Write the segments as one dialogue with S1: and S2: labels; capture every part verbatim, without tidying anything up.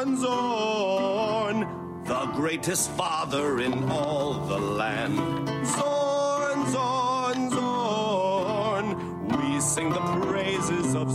S1: Zorn, the greatest father in all the land. Zorn, Zorn, Zorn, we sing the praises of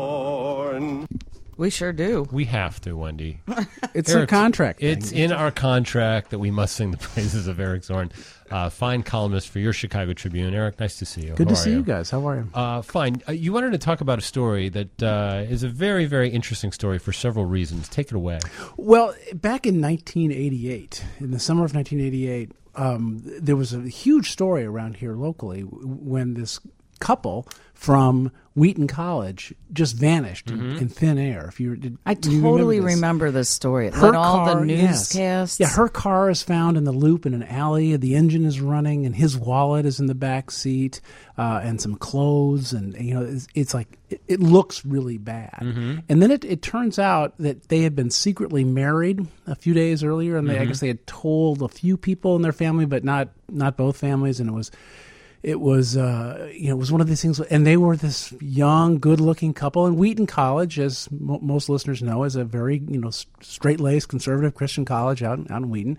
S1: Zorn.
S2: We sure do.
S3: We have to, Wendy.
S4: It's Eric, a contract thing.
S3: It's in our contract that we must sing the praises of Eric Zorn, uh, fine columnist for your Chicago Tribune. Eric, nice to see you.
S4: Good
S3: How
S4: to see
S3: you?
S4: you guys. How are you?
S3: Uh, fine. Uh, you wanted to talk about a story that uh, is a very, very interesting story for several reasons. Take it away.
S4: Well, back in nineteen eighty-eight, in the summer of nineteen eighty-eight, um, there was a huge story around here locally when this couple from Wheaton College just vanished mm-hmm. in, in thin air. If you, did,
S2: I
S4: do you
S2: totally
S4: remember,
S2: remember this story. It
S4: her
S2: led all
S4: car,
S2: the newscasts.
S4: Yes. Yeah, her car is found in the loop in an alley. The engine is running, and his wallet is in the back seat, uh, and some clothes, and you know, it's, it's like it, it looks really bad. Mm-hmm. And then it, it turns out that they had been secretly married a few days earlier, and they, mm-hmm. I guess they had told a few people in their family, but not not both families, and it was. It was, uh, you know, it was one of these things, and they were this young, good-looking couple. And Wheaton College, as mo- most listeners know, is a very, you know, straight-laced, conservative Christian college out, out in Wheaton.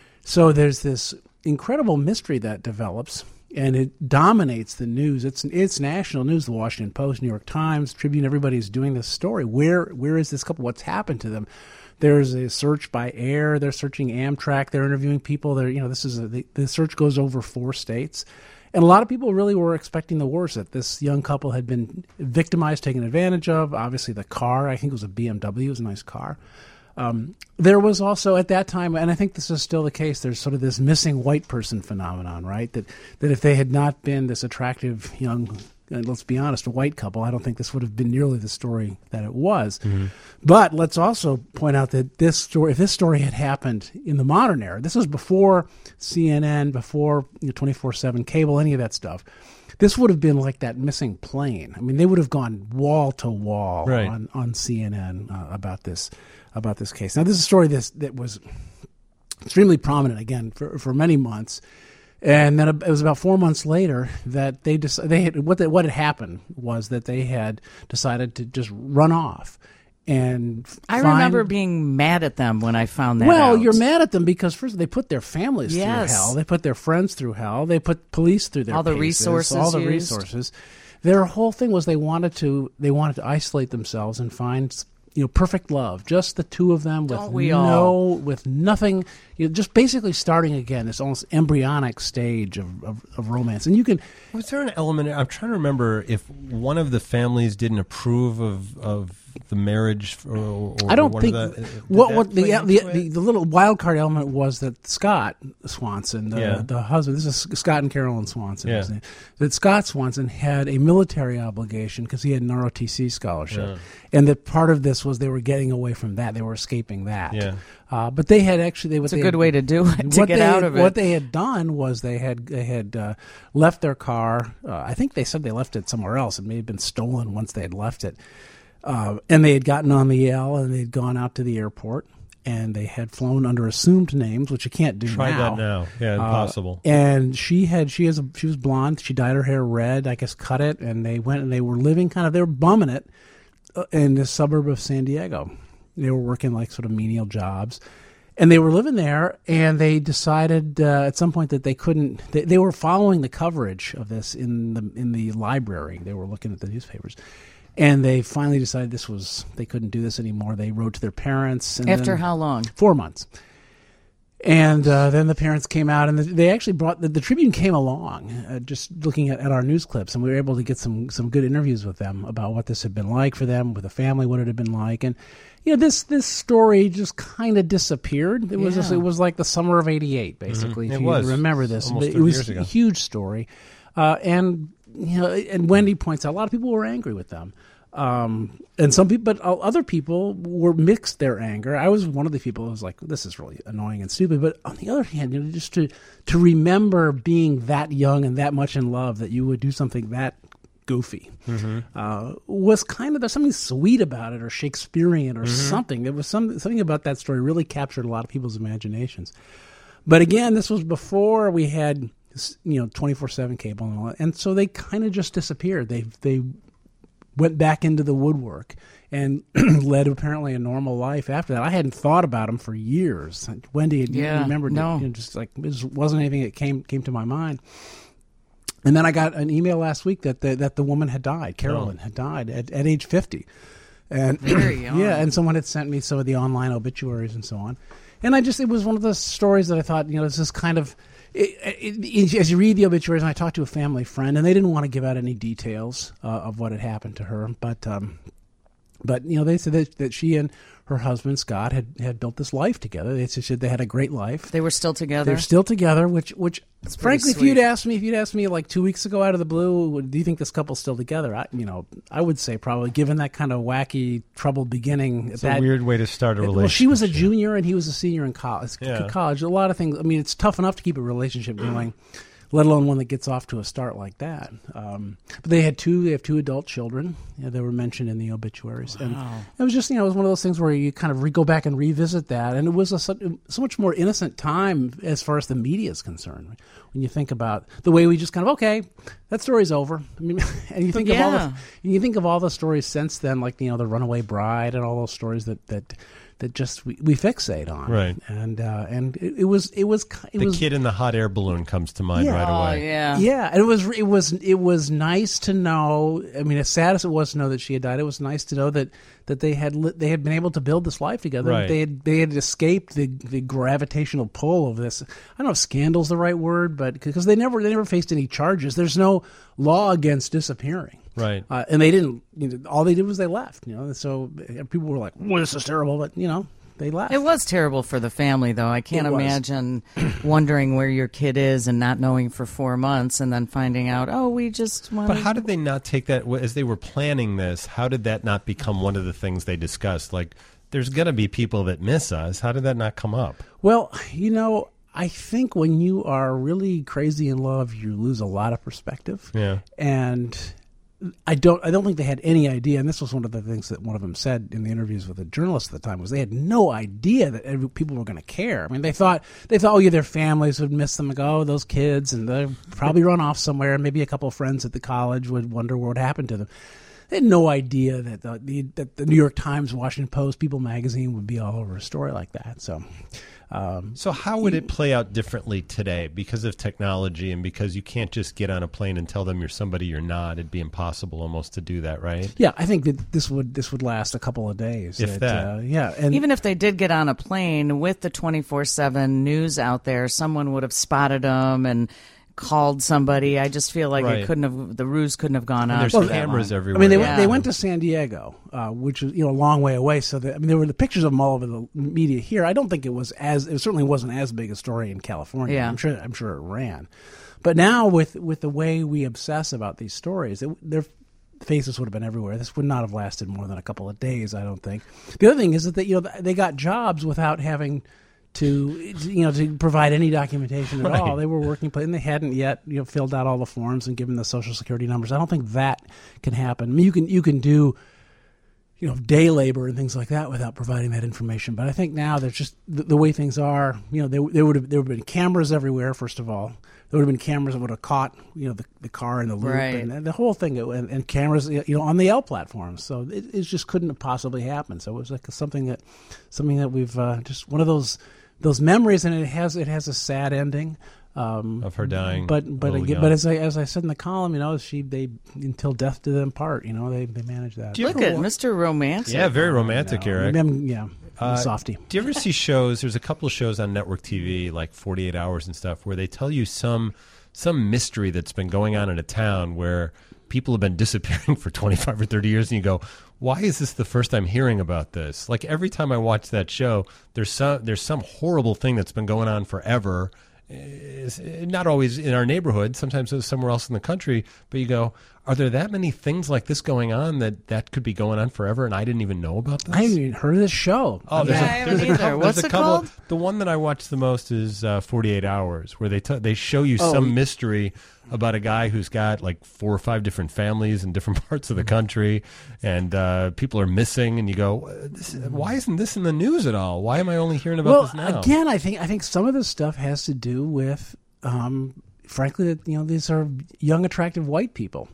S4: So there's this incredible mystery that develops, and it dominates the news. It's it's national news. The Washington Post, New York Times, Tribune. Everybody's doing this story. Where where is this couple? What's happened to them? There's a search by air. They're searching Amtrak. They're interviewing people. They're, you know, this is a, the, the search goes over four states. And a lot of people really were expecting the worst, that this young couple had been victimized, taken advantage of. Obviously, the car, I think it was a B M W, it was a nice car. Um, there was also at that time, and I think this is still the case, there's sort of this missing white person phenomenon, right? That that if they had not been this attractive young, and let's be honest, a white couple, I don't think this would have been nearly the story that it was. Mm-hmm. But let's also point out that this story, if this story had happened in the modern era, this was before C N N, before you know, twenty-four seven cable, any of that stuff, this would have been like that missing plane. I mean, they would have gone wall to wall
S3: right.
S4: on, on C N N uh, about this about this case. Now, this is a story this, that was extremely prominent, again, for, for many months. And then it was about four months later that they dec- they had, what the, what had happened was that they had decided to just run off. And
S2: I
S4: find,
S2: remember being mad at them when I found that
S4: well,
S2: out.
S4: you're mad at them because first they put their families
S2: yes.
S4: through hell, they put their friends through hell, they put police through their
S2: all the
S4: paces,
S2: resources,
S4: all the
S2: used.
S4: resources. Their whole thing was they wanted to they wanted to isolate themselves and find, you know, perfect love, just the two of them with
S2: Don't we
S4: no
S2: all?
S4: with nothing, you know, just basically starting again, this almost embryonic stage of, of, of romance. And you can
S3: was there an element? I'm trying to remember if one of the families didn't approve of of the marriage. Or, or
S4: I don't
S3: one
S4: think
S3: of the,
S4: what what the
S3: the,
S4: the, the the little wild card element was that Scott Swanson, the,
S3: yeah.
S4: the husband, this is Scott and Carolyn Swanson,
S3: yeah.
S4: his name, that Scott Swanson had a military obligation because he had an R O T C scholarship,
S3: yeah.
S4: and that part of this was they were getting away from that, they were escaping that.
S3: Yeah.
S4: Uh, but they had actually they
S2: It's
S4: what
S2: a
S4: they
S2: good
S4: had,
S2: way to do it to
S4: what
S2: get
S4: they
S2: out
S4: had,
S2: of it.
S4: What they had done was they had they had uh, left their car. Uh, I think they said they left it somewhere else. It may have been stolen once they had left it. Uh, and they had gotten on the L and they had gone out to the airport and they had flown under assumed names, which you can't do
S3: Try
S4: now.
S3: that now. Yeah, impossible.
S4: Uh, and she had she has a, she was blonde. She dyed her hair red. I guess cut it. And they went and they were living kind of they were bumming it uh, in the suburb of San Diego. They were working like sort of menial jobs. And they were living there, and they decided uh, at some point that they couldn't. They, they were following the coverage of this in the in the library. They were looking at the newspapers, and they finally decided this was they couldn't do this anymore. They wrote to their parents. And
S2: After
S4: then,
S2: how long?
S4: Four months. And uh, then the parents came out, and the, they actually brought the, the Tribune came along, uh, just looking at, at our news clips, and we were able to get some some good interviews with them about what this had been like for them, with the family, what it had been like, and you know this this story just kind of disappeared. It was
S2: Yeah.
S4: just, it was like the summer of eighty-eight, basically.
S3: Mm-hmm.
S4: If
S3: It
S4: you
S3: was.
S4: remember this,
S3: Almost
S4: it
S3: thirty
S4: was
S3: years ago.
S4: a huge story, uh, and you know, and Wendy points out a lot of people were angry with them. Um, and some people, but other people were mixed their anger. I was one of the people who was like, this is really annoying and stupid. But on the other hand, you know, just to, to remember being that young and that much in love that you would do something that goofy mm-hmm. uh, was kind of, there's something sweet about it or Shakespearean or mm-hmm. something. There was some, something about that story really captured a lot of people's imaginations. But again, this was before we had, you know, twenty-four seven cable and all that. And so they kind of just disappeared. They, they, went back into the woodwork and led apparently a normal life after that. I hadn't thought about him for years. Wendy had
S2: Yeah,
S4: remembered
S2: no.
S4: it, you know, just like it just wasn't anything that came came to my mind. And then I got an email last week that the, that the woman had died. Carolyn
S3: Oh.
S4: had died at, at age fifty. And
S2: Very young.
S4: yeah, and someone had sent me some of the online obituaries and so on. And I just, it was one of those stories that I thought, you know, this is kind of, it, it, it, as you read the obituaries, and I talked to a family friend, and they didn't want to give out any details uh, of what had happened to her. But, um, but you know, they said that, that she and her husband, Scott, had, had built this life together. They said they had a great life.
S2: They were still together.
S4: They're still together, which, which
S2: That's pretty
S4: frankly, if
S2: sweet.
S4: you'd asked me, if you'd asked me like two weeks ago out of the blue, do you think this couple's still together? I, you know, I would say probably, given that kind of wacky, troubled beginning.
S3: It's
S4: that,
S3: a weird way to start a relationship.
S4: well, she was a junior and he was a senior in college.
S3: Yeah.
S4: College, a lot of things. I mean, it's tough enough to keep a relationship going, let alone one that gets off to a start like that. Um, but they had two. They have two adult children. Yeah, they were mentioned in the obituaries, and it was just, you know, it was one of those things where you kind of re- go back and revisit that, and it was a so, so much more innocent time as far as the media is concerned. When you think about the way we just kind of, okay, that story's over. I mean, and you think of all the,
S2: Yeah.
S4: and you think of all the stories since then, like, you know, the Runaway Bride and all those stories that that. That just we, we fixate on,
S3: Right.
S4: And uh, and it, it was it was it
S3: The
S4: was
S3: kid in the hot air balloon comes to mind
S4: Yeah.
S3: right
S2: Oh,
S3: away.
S2: yeah.
S4: yeah, and it was it was it was nice to know. I mean, as sad as it was to know that she had died, it was nice to know that, that they had li- they had been able to build this life together.
S3: Right.
S4: They had they had escaped the, the gravitational pull of this. I don't know if scandal's the right word, but because they never they never faced any charges. There's no law against disappearing.
S3: Right.
S4: Uh, and they didn't. You know, all they did was they left. You know, and so uh, people were like, "Well, this is terrible," but you know, they left.
S2: It was terrible for the family, though. I can't
S4: It was.
S2: imagine wondering where your kid is and not knowing for four months and then finding out, oh, we just wanted...
S3: But how did they not take that, as they were planning this, how did that not become one of the things they discussed? Like, there's going to be people that miss us. How did that not come up?
S4: Well, you know, I think when you are really crazy in love, you lose a lot of perspective.
S3: Yeah.
S4: And I don't I don't think they had any idea, and this was one of the things that one of them said in the interviews with the journalist at the time, was they had no idea that every, people were going to care. I mean, they thought, they thought, oh, yeah, their families would miss them and go, oh, those kids, and they'll probably run off somewhere, and maybe a couple of friends at the college would wonder what happened to them. They had no idea that the, the, that the New York Times, Washington Post, People magazine would be all over a story like that. So... Um,
S3: So how would it play out differently today because of technology and because you can't just get on a plane and tell them you're somebody you're not? It'd be impossible almost to do that, right?
S4: yeah, I think that this would this would last a couple of days.
S3: If that.
S4: Uh, yeah, and
S2: Even if they did get on a plane with the twenty-four seven news out there, someone would have spotted them and called somebody. I just feel like
S3: Right.
S2: it couldn't have, the ruse couldn't have gone
S3: And
S2: out.
S3: there's
S2: for that
S3: cameras
S2: long.
S3: everywhere.
S4: I mean, they
S2: Yeah.
S4: went, they went to San Diego, uh, which is, you know, a long way away. So that, I mean, there were the pictures of them all over the media here. I don't think it was as it certainly wasn't as big a story in California.
S2: Yeah.
S4: I'm sure I'm sure it ran, but now with with the way we obsess about these stories, it, their faces would have been everywhere. This would not have lasted more than a couple of days, I don't think. The other thing is that they, you know, they got jobs without having to, you know, to provide any documentation at
S3: Right.
S4: all. They were working, and they hadn't yet, you know, filled out all the forms and given the social security numbers. I don't think that can happen. I mean, you can you can do, you know, day labor and things like that without providing that information. But I think now there's just the, the way things are. You know, there there would have there would have been cameras everywhere. First of all, there would have been cameras that would have caught, you know, the, the car in the loop
S2: Right.
S4: and, and the whole thing, and, and cameras, you know, on the L platforms. So it, it just couldn't have possibly happened. So it was like something that something that we've uh, just one of those. Those memories, and it has it has a sad ending um,
S3: Of her dying
S4: But
S3: a
S4: but
S3: little
S4: again,
S3: young.
S4: but as I as I said in the column, you know, she they until death do them part. You know, they they manage that.
S3: Do you
S2: Look
S3: ever
S2: at
S3: wa-
S2: Mister Romantic.
S3: Yeah, very romantic, Eric.
S4: Maybe I'm- yeah,
S3: Uh,
S4: softy.
S3: Do you ever see shows? There's a couple of shows on network T V, like forty-eight hours and stuff, where they tell you some some mystery that's been going on in a town where people have been disappearing for twenty-five or thirty years, and you go, why is this the first I'm hearing about this? Like every time I watch that show, there's some there's some horrible thing that's been going on forever. It's not always in our neighborhood. Sometimes it's somewhere else in the country. But you go, are there that many things like this going on that that could be going on forever, and I didn't even know about this?
S4: I haven't even heard of this show.
S3: Oh, there's
S2: Yeah,
S3: a,
S2: I
S3: there's
S2: haven't
S3: a
S2: either.
S3: couple,
S2: What's
S3: there's a
S2: it
S3: couple
S2: called?
S3: The one that I watch the most is uh, forty-eight hours, where they t- they show you
S4: Oh.
S3: some mystery about a guy who's got like four or five different families in different parts of the country, and uh, people are missing, and you go, this, why isn't this in the news at all? Why am I only hearing about
S4: Well,
S3: this now?
S4: again, I think I think some of this stuff has to do with, um, frankly, that you know these are young, attractive white people.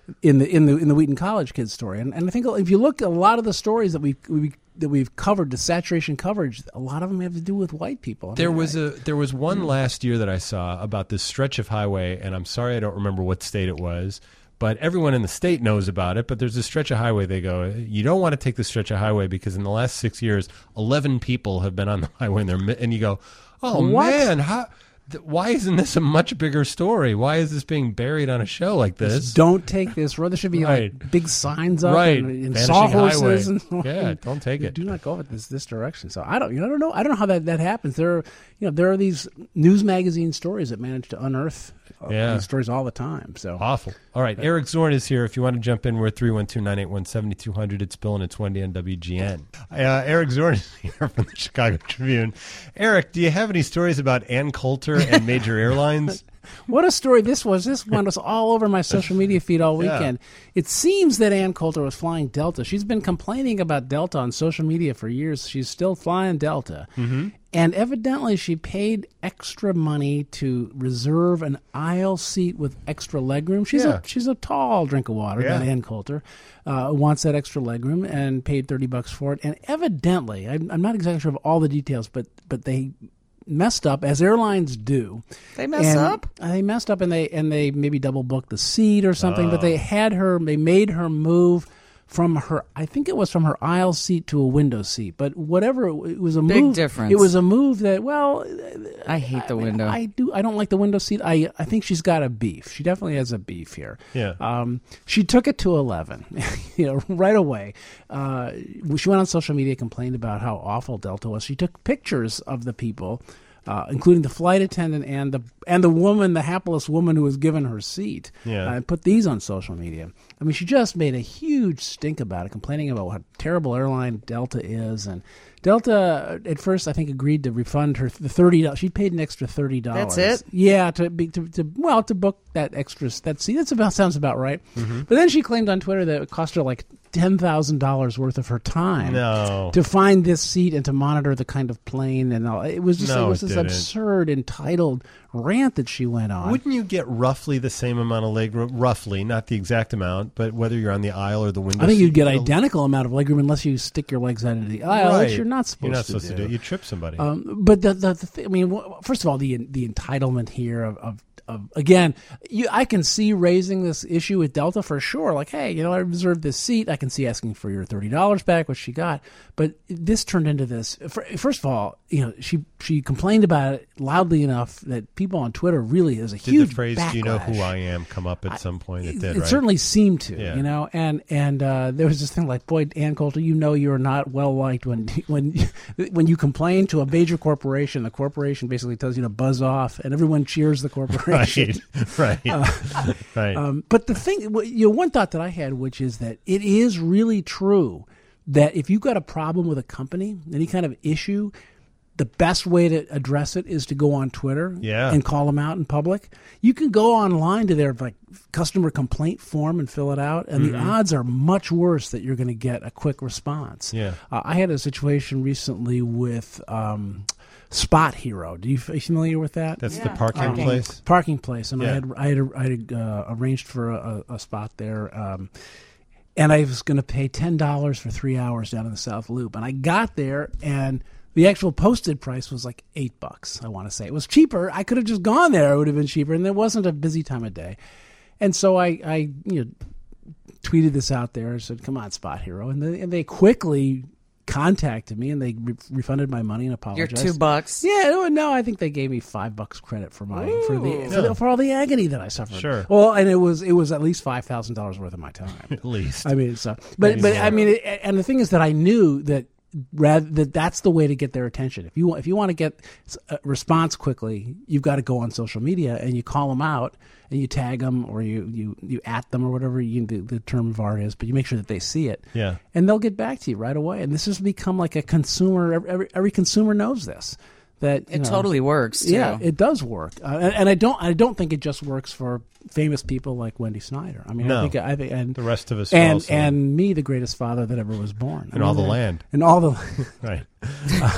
S4: in the in the in the Wheaton College kids story. And and I think if you look at a lot of the stories that we we that we've covered, the saturation coverage, a lot of them have to do with white people. I
S3: There
S4: mean,
S3: was
S4: I-
S3: a there was one last year that I saw about this stretch of highway, and I'm sorry I don't remember what state it was, but everyone in the state knows about it. But there's a stretch of highway. They go, you don't want to take this stretch of highway because in the last six years, eleven people have been on the highway, and they're mi- and you go, oh
S4: What?
S3: man, how? th- Why isn't this a much bigger story? Why is this being buried on a show like this?
S4: Don't take this road. There should be
S3: Right.
S4: like big signs up
S3: Right.
S4: and, and
S3: Vanishing
S4: sawhorses.
S3: highway.
S4: And
S3: Yeah, don't take it.
S4: Do not go with this this direction. So I don't, you know, I don't know. I don't know how that, that happens. There, are, you know, there are these news magazine stories that manage to unearth uh,
S3: Yeah.
S4: these stories all the time. So
S3: Awful. All right, Eric Zorn is here. If you want to jump in, we're three one two, nine eight one, seven two zero zero. It's Bill and it's Wendy on W G N. Uh, Eric Zorn is here from the Chicago Tribune. Eric, do you have any stories about Ann Coulter and major airlines?
S4: what a story this was. This one was all over my social media feed all
S3: Yeah.
S4: weekend. It seems that Ann Coulter was flying Delta. She's been complaining about Delta on social media for years. She's still flying Delta. Mm-hmm. And evidently she paid extra money to reserve an aisle seat with extra legroom. She's
S3: Yeah.
S4: a she's a tall drink of water,
S3: Yeah.
S4: that Ann Coulter. Uh, wants that extra legroom and paid thirty bucks for it. And evidently, I'm, I'm not exactly sure of all the details, but but they messed up, as airlines do.
S2: They mess
S4: And
S2: up?
S4: They messed up, and they and they maybe double booked the seat or something.
S3: Oh.
S4: But they had her. They made her move from her. I think it was from her aisle seat to a window seat. But whatever, it, it was a
S2: Big
S4: move.
S2: difference.
S4: It was a move that. Well,
S2: I hate the
S4: I mean,
S2: window.
S4: I do. I don't like the window seat. I I think she's got a beef. She definitely has a beef here.
S3: Yeah.
S4: Um, she took it to eleven, you know, right away. Uh, she went on social media, complained about how awful Delta was. She took pictures of the people, uh, including the flight attendant and the and the woman, the hapless woman who was given her seat.
S3: Yeah.
S4: Uh, and put these on social media. I mean, she just made a huge stink about it, complaining about what terrible airline Delta is. And Delta, at first, I think, agreed to refund her the thirty dollars. She paid an extra thirty dollars.
S2: That's it?
S4: Yeah, to be to, to well to book that extra that seat. That's about sounds about right.
S3: Mm-hmm.
S4: But then she claimed on Twitter that it cost her like ten thousand dollars worth of her time
S3: No.
S4: to find this seat and to monitor the kind of plane and all. It was just
S3: No,
S4: it was
S3: it
S4: this
S3: didn't.
S4: absurd, entitled rant that she went on.
S3: Wouldn't you get roughly the same amount of leg room? Roughly, not the exact amount, but whether you're on the aisle or the window
S4: I think
S3: seat,
S4: you'd get
S3: you know,
S4: identical amount of legroom unless you stick your legs out into the aisle,
S3: Right.
S4: which you're not supposed
S3: You're not
S4: to
S3: supposed
S4: do.
S3: to do it. You trip somebody.
S4: Um, but the, the, the th- I mean, w- first of all, the the entitlement here of, of, of again, you, I can see raising this issue with Delta for sure. Like, hey, you know, I reserved this seat. I can see asking for your thirty dollars back, which she got. But this turned into this. For, first of all, you know, she she complained about it loudly enough that people on Twitter really is a
S3: did
S4: huge
S3: the phrase
S4: backlash.
S3: "Do you know who I am" come up at some point? It did,
S4: It
S3: right?
S4: certainly seemed to,
S3: Yeah.
S4: you know, and and uh, there was this thing like, boy, Ann Coulter, you know, you're not well liked when when when you complain to a major corporation. The corporation basically tells you to buzz off, and everyone cheers the corporation.
S3: Right, right, right.
S4: Um, but the thing, you know, one thought that I had, which is that it is really true that if you've got a problem with a company, any kind of issue, the best way to address it is to go on Twitter
S3: Yeah.
S4: and call them out in public. You can go online to their like customer complaint form and fill it out, and the odds are much worse that you're going to get a quick response.
S3: Yeah.
S4: Uh, I had a situation recently with um, Spot Hero. Do you, are you familiar with that?
S3: That's
S2: Yeah.
S3: the parking
S2: Parking.
S3: place.
S4: Parking place, and I
S3: Yeah.
S4: had I had, I had uh, arranged for a, a spot there, um, and I was going to pay ten dollars for three hours down in the South Loop, and I got there, and the actual posted price was like eight bucks. I want to say it was cheaper. I could have just gone there; it would have been cheaper, and there wasn't a busy time of day, and so I, I you know, tweeted this out there and said, "Come on, Spot Hero," and they, and they quickly contacted me and they re- refunded my money and
S2: Your
S4: apologized.
S2: two bucks.
S4: Yeah, no, no, I think they gave me five bucks credit for my for the for,
S3: Yeah.
S4: the for all the agony that I suffered.
S3: Sure.
S4: Well, and it was it was at least five thousand dollars worth of my time.
S3: At least.
S4: I mean, so but but I mean, it, and the thing is that I knew that rather that that's the way to get their attention. If you want, if you want to get a response quickly, you've got to go on social media and you call them out and you tag them or you you you at them or whatever you, the, the term of art is, but you make sure that they see it.
S3: Yeah.
S4: And they'll get back to you right away. And this has become like a consumer. Every, every consumer knows this. That you
S2: It
S4: know,
S2: totally works, too.
S4: Yeah, it does work, uh, and, and I don't. I don't think it just works for famous people like Wendy Snyder. I mean,
S3: No.
S4: I think I think and
S3: The rest of us are
S4: and
S3: also-
S4: and me, the greatest father that ever was born,
S3: And
S4: I
S3: all
S4: mean,
S3: the
S4: uh,
S3: land.
S4: and all the.
S3: Right.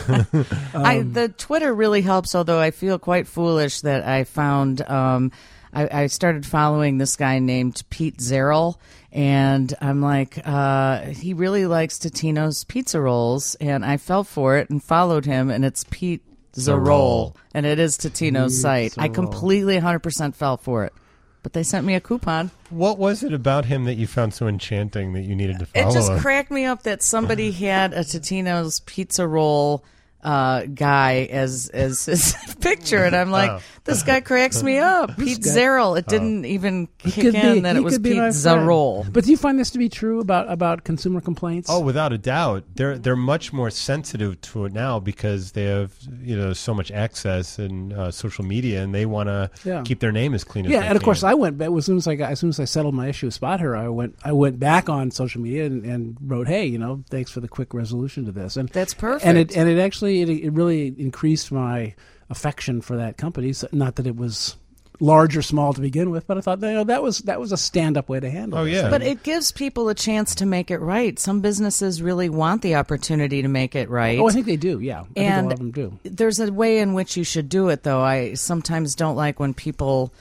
S2: I, the Twitter really helps, although I feel quite foolish that I found um, I, I started following this guy named Pete Zarrell, and I'm like, uh, he really likes Totino's pizza rolls, and I fell for it and followed him, and it's Pete Zarrell,
S3: Zarrell.
S2: and it is Totino's
S4: Pete
S2: site. I
S4: Zarrell.
S2: completely one hundred percent fell for it, but they sent me a coupon.
S3: What was it about him that you found so enchanting that you needed to follow
S2: It just
S3: him?
S2: cracked me up that somebody had a Totino's pizza roll uh, guy as as his picture, and I'm like,
S3: Oh.
S2: this guy cracks me up. Pete
S4: guy-
S2: Zarrell. It didn't even
S4: He
S2: kick
S4: could
S2: in
S4: be-
S2: that
S4: he
S2: it was
S4: could be
S2: Pete
S4: my friend.
S2: Zarrell.
S4: But do you find this to be true about, about consumer complaints?
S3: Oh, without a doubt, they're they're much more sensitive to it now because they have you know so much access and uh, social media, and they want to
S4: Yeah.
S3: keep their name as clean as
S4: yeah,
S3: they
S4: and of course,
S3: can.
S4: I went back as soon as I got, as soon as I settled my issue with Spot Hero, I went I went back on social media and, and wrote, hey, you know, thanks for the quick resolution to this, and
S2: That's perfect.
S4: And it and it actually it, it really increased my affection for that company. So not that it was large or small to begin with, but I thought, you know, that was that was a stand up way to handle
S3: Oh,
S4: this.
S3: yeah.
S2: But it gives people a chance to make it right. Some businesses really want the opportunity to make it right.
S4: Oh, I think they do. Yeah, I think a
S2: And
S4: lot of them do.
S2: there's a way in which you should do it, though. I sometimes don't like when people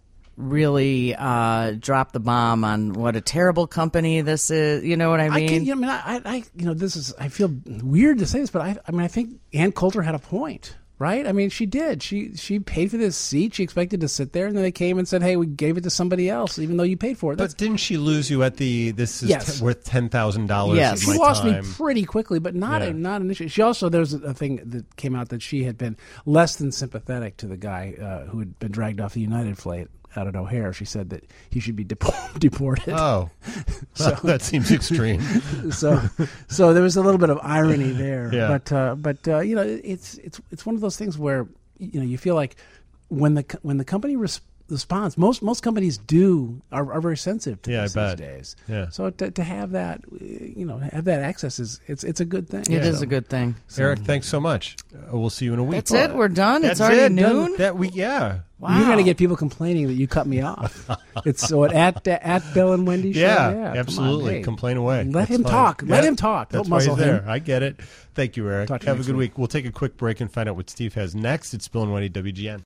S2: really uh, drop the bomb on what a terrible company this is. You know what I mean?
S4: I can, you know, I mean, I, I, you know, this is. I feel weird to say this, but I, I mean, I think Ann Coulter had a point, right? I mean, she did. She she paid for this seat. She expected to sit there, and then they came and said, "Hey, we gave it to somebody else, even though you paid for it." That's,
S3: But didn't she lose you at the this is
S4: Yes.
S3: t- worth ten thousand dollars?
S2: Yes.
S3: of
S4: she
S3: my
S4: lost
S3: time.
S4: me pretty quickly, but not
S3: Yeah.
S4: a, not initially. She also there was a thing that came out that she had been less than sympathetic to the guy uh, who had been dragged off the United flight out at O'Hare. She said that he should be depo- deported.
S3: Oh,
S4: So-
S3: that seems extreme.
S4: so so there was a little bit of irony there.
S3: Yeah.
S4: But uh, but uh, you know, it's it's it's one of those things where you know you feel like when the co- when the company res- responds, most most companies do are, are very sensitive to
S3: Yeah, I
S4: this
S3: bet.
S4: these days.
S3: Yeah.
S4: So to, to have that, uh, you know, have that access is it's it's a good thing.
S2: It is
S4: So-
S2: a good thing.
S3: Eric, thanks so much. Uh, we'll see you in a week.
S2: That's it. We're done.
S3: That's
S2: it's already
S3: it. Done.
S2: noon.
S3: That we yeah.
S2: Wow.
S4: You're going to get people complaining that you cut me off. It's so at at, at Bill and Wendy show.
S3: Yeah,
S4: come on,
S3: absolutely.
S4: hey.
S3: Complain away.
S4: Let
S3: That's
S4: him
S3: fine.
S4: talk. Let
S3: Yeah,
S4: him talk.
S3: That's
S4: Don't
S3: why he's
S4: muzzle
S3: there.
S4: him.
S3: I get it. Thank you, Eric.
S4: Talk to you
S3: Have a
S4: next
S3: good
S4: week.
S3: week. We'll take a quick break and find out what Steve has next. It's Bill and Wendy, W G N.